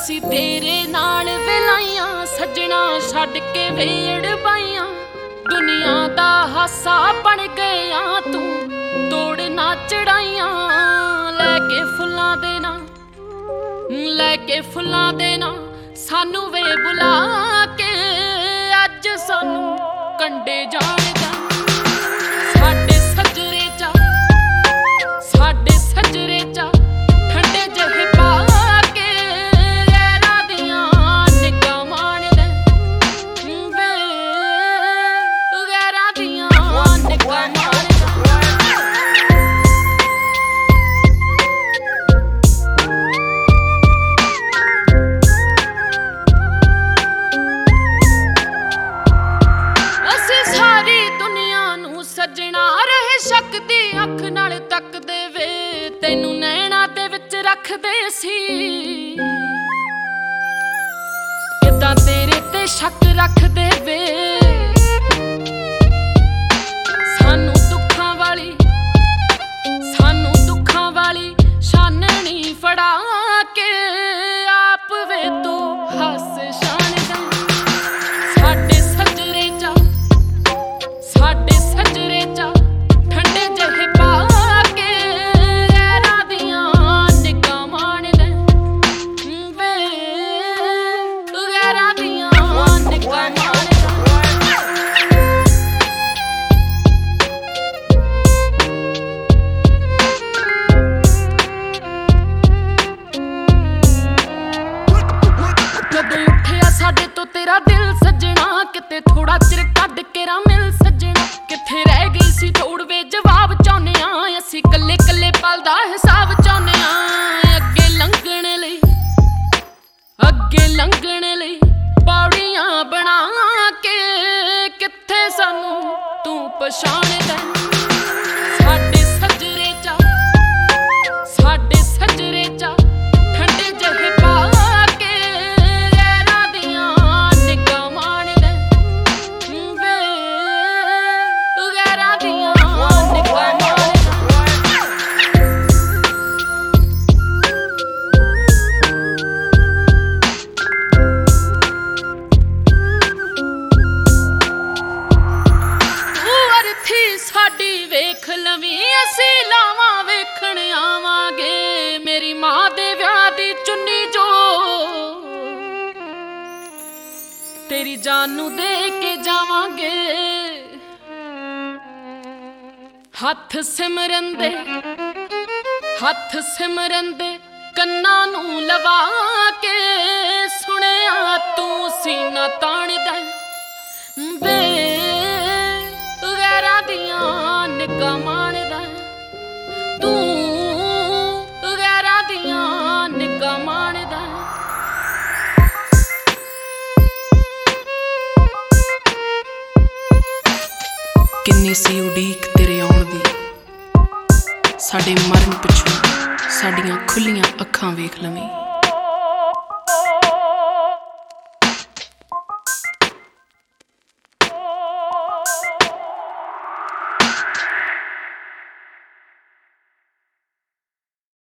ਅਸੀਂ ਤੇਰੇ ਨਾਲ ਵੇਲਾਈਆਂ ਸੱਜਣਾ ਛੱਡ ਕੇ ਵੇੜ ਪਾਈਆਂ। ਦੁਨੀਆ ਦਾ ਹਾਸਾ ਬਣ ਗਿਆ ਤੂੰ ਤੋੜ ਨਾ ਚੜਾਈਆਂ। ਲੈ ਕੇ ਫੁੱਲਾਂ ਦੇ ਨਾਂ, ਲੈ ਕੇ ਫੁੱਲਾਂ ਦੇ ਨਾਂ ਸਾਨੂੰ ਵੇ ਬੁਲਾ ਕੇ। ਅੱਜ ਸਾਨੂੰ ਕੰਡੇ ਜਾਣਦਾ ਸਾਡੇ ਸੱਜਰੇ ਚ, ਸਾਡੇ ਸੱਜਰੇ ਚ ਠੰਡੇ ਜਿਹੇ ਪਾ ਕੇ। ਗੈਰਾਂ ਦੀਆਂ ਨਿੱਘਾਂ ਮਾਣਦੇ ਵੇ, ਗੈਰਾਂ ਦੀਆਂ ਨਿੱਘਾਂ ਮਾਣਦੇ। ਸੱਜਣਾ ਰਹੇ ਸ਼ੱਕ ਦੀ ਅੱਖ ਨਾਲ ਤੱਕਦੇ ਵੇ, ਤੈਨੂੰ ਨੈਣਾ ਦੇ ਵਿੱਚ ਰੱਖਦੇ ਸੀ। ਕਿੱਦਾਂ ਤੇਰੇ ਤੇ ਸ਼ੱਕ ਰੱਖਦੇ ਵੇ, ਸਾਨੂੰ ਦੁੱਖਾਂ ਵਾਲੀ, ਸਾਨੂੰ ਦੁੱਖਾਂ ਵਾਲੀ ਛਾਨਣੀ ਫੜਾ ਕੇ। ਆਪ ਵੇ ਤੂੰ ਹੱਸ ਛਾਣਦਾ ਸਾਡੇ ਸੱਜਰੇ ਚ, ਸਾਡੇ ਸੱਜਰੇ ਚ ਠੰਡੇ ਜਿਹੇ ਪਾ ਕੇ। ਗੈਰਾਂ ਦੀਆਂ ਨਿੱਘਾਂ ਮਾਣਦੇ ਵੇ, ਗੈਰਾਂ ਦੀਆਂ ਨਿੱਘਾਂ ਮਾਣਦੇ। ਜਦੋਂ ਉੱਠਿਆ ਸਾਡੇ ਤੋਂ ਤੇਰਾ ਦਿਲ ਸੱਜਣਾ, ਕਿਤੇ ਥੋੜਾ ਚਿਰ ਕੱਢ ਕੇ ਰਾ ਮਿਲ ਸੱਜਣਾ। ਕਿੱਥੇ ਰਹਿ ਗਈ ਸੀ ਥੋੜ ਵੇ ਜਵਾਬ ਚਾਹੁੰਦੇ ਆਂ, ਅਸੀਂ ਕੱਲੇ ਕੱਲੇ ਪਲ ਦਾ ਹਿਸਾਬ ਚਾਹੁੰਦੇ ਆਂ। ਅੱਗੇ ਲੰਘਣ ਲਈ, ਅੱਗੇ ਲੰਘਣ ਲਈ ਪੌੜੀਆਂ ਬਣਾ ਕੇ। ਕਿੱਥੇ ਸਾਨੂੰ ਤੂੰ ਪਛਾਣਦਾ ਸਾਡੇ ਸੱਜਰੇ ਚ, ਸਾਡੇ ਸੱਜਰੇ ਚ ਠੰਡੇ ਜਿਹੇ ਪਾ ਕੇ। ਗੈਰਾਂ ਦੀਆਂ ਨਿੱਘਾਂ ਮਾਣਦੇ ਵੇ, ਗੈਰਾਂ ਦੀਆਂ ਨਿੱਘਾਂ ਮਾਣਦੇ। ਤੂੰ ਅਰਥੀ ਸਾਡੀ ਵੇਖ ਲਵੀਂ, ਅਸੀਂ ਲਾਵਾਂ ਵੇਖਣ ਆਵਾਂਗੇ। ਮੇਰੀ ਮਾਂ ਦੇ ਵਿਆਹ ਦੀ ਚੁੰਨੀ ਜੋ ਤੇਰੀ ਜਾਨ ਨੂੰ ਦੇ ਕੇ ਜਾਵਾਂਗੇ। ਹੱਥ ਸਿਮਰਨ ਦੇ, ਹੱਥ ਸਿਮਰਨ ਦੇ ਕੰਨਾਂ ਨੂੰ ਲਵਾ ਕੇ। ਸੁਣਿਆ ਤੂੰ ਸੀਨਾ ਤਾਣਦਾ ਵੇ, ਗੈਰਾਂ ਦੀਆਂ ਨਿੱਘਾਂ ਮਾਣਦਾ ਤੂੰ, ਗੈਰਾਂ ਦੀਆਂ ਨਿੱਘਾਂ ਮਾਣਦਾ। ਕਿੰਨੀ ਸੀ ਉਡੀਕ ਤੇਰੇ ਆਉਣ ਦੀ, ਸਾਡੇ ਮਰਨ ਪਿੱਛੋਂ ਸਾਡੀਆਂ ਖੁੱਲੀਆਂ ਅੱਖਾਂ ਵੇਖ ਲਵੀਂ।